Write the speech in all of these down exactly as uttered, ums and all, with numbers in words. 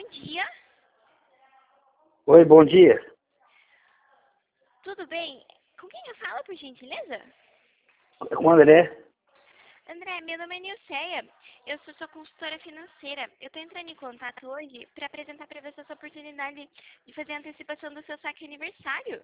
dia. Oi, bom dia. Tudo bem? Com quem eu falo, por gentileza? É com o André. André, meu nome é Nilceia. Eu sou sua consultora financeira. Eu estou entrando em contato hoje para apresentar para você essa oportunidade de fazer a antecipação do seu saque aniversário.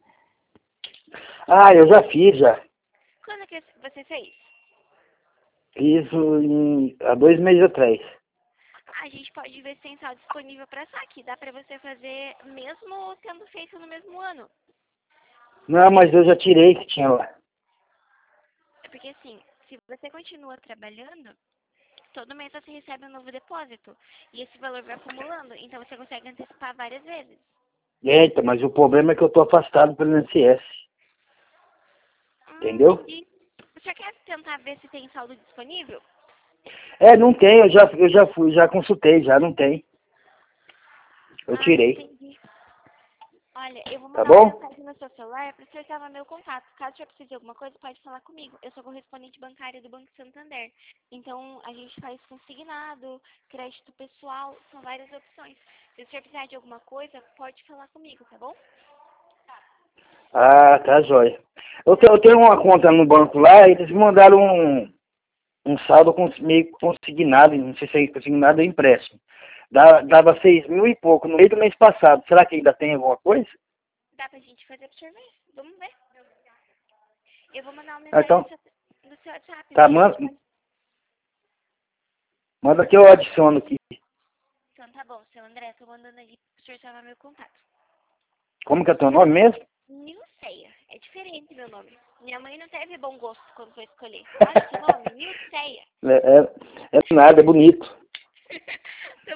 Ah, eu já fiz, já. Quando que você fez? Fiz em, há dois meses atrás. A gente pode ver se tem saldo disponível para saque. Dá para você fazer mesmo tendo feito no mesmo ano. Não, mas eu já tirei que tinha lá. É porque assim, se você continua trabalhando, todo mês você recebe um novo depósito. E esse valor vai acumulando, então você consegue antecipar várias vezes. Eita, mas o problema é que eu tô afastado pelo I N S S. Hum, Entendeu? entendi. Você quer tentar ver se tem saldo disponível? É, não tem, eu já, eu já fui, já consultei, já não tem. Eu Ah, tirei. entendi. Olha, eu vou Tá mandar uma bom? mensagem no seu celular para você salvar meu contato. Caso você precise de alguma coisa, pode falar comigo. Eu sou correspondente bancária do Banco Santander. Então, a gente faz consignado, crédito pessoal, são várias opções. Se você precisar de alguma coisa, pode falar comigo, tá bom? Ah, tá jóia. Eu, te- eu tenho uma conta no banco lá e eles me mandaram um, um saldo cons- meio consignado, não sei se é consignado ou empréstimo. Dá- Dava seis mil e pouco no meio do mês passado. Será que ainda tem alguma coisa? Dá pra gente fazer pra você ver. Vamos ver. Eu vou mandar uma Ah, mensagem no então, seu, no seu WhatsApp, tá, daí a manda, gente pode... manda que eu adiciono aqui. Então tá bom, seu André, tô mandando ali pro senhor salvar meu contato. Como que é teu nome mesmo? Nilceia. É diferente meu nome. Minha mãe não teve bom gosto quando foi escolher. Olha que nome, Nilceia. É, é, é nada, é bonito.